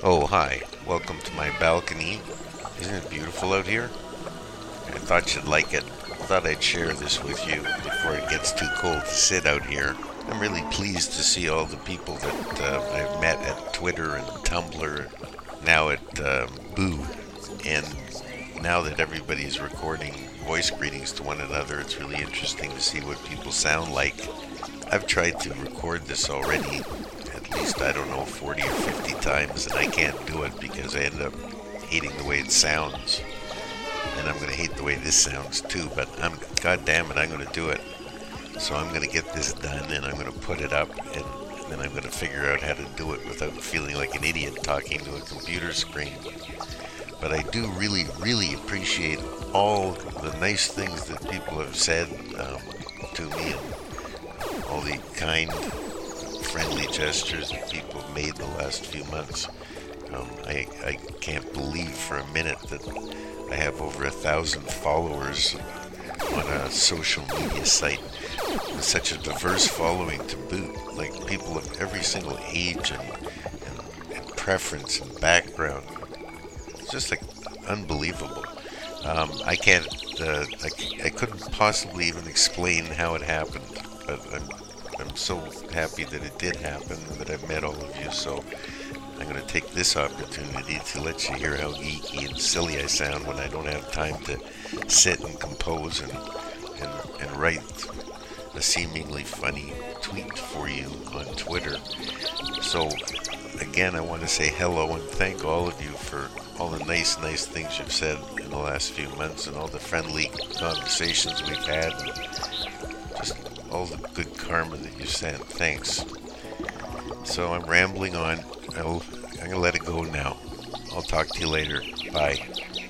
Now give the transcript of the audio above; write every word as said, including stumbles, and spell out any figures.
Oh, hi. Welcome to my balcony. Isn't it beautiful out here? I thought you'd like it. I thought I'd share this with you before it gets too cold to sit out here. I'm really pleased to see all the people that uh, I've met at Twitter and Tumblr, now at um, Boo. And now that everybody's recording voice greetings to one another, it's really interesting to see what people sound like. I've tried to record this already, at least, I don't know, forty or fifty times, and I can't do it because I end up hating the way it sounds. And I'm going to hate the way this sounds too, but I'm, God damn it, I'm going to do it. So I'm going to get this done, and I'm going to put it up, and then I'm going to figure out how to do it without feeling like an idiot talking to a computer screen. But I do really, really appreciate all the nice things that people have said um, to me, and all the kind, friendly gestures that people have made the last few months. Um, I, I can't believe for a minute that I have over a thousand followers on a social media site with such a diverse following to boot. Like people of every single age and, and, and preference and background. It's just like unbelievable. Um, I can't, uh, I, I couldn't possibly even explain how it happened, but I'm, I'm so happy that it did happen and that I've met all of you. So I'm going to take this opportunity to let you hear how geeky and silly I sound when I don't have time to sit and compose and, and, and write a seemingly funny tweet for you on Twitter. So again, I want to say hello and thank all of you for all the nice, nice things you've said in the last few months and all the friendly conversations we've had and just all the good karma that you sent. Thanks. So I'm rambling on. I'll, I'm going to let it go now. I'll talk to you later. Bye.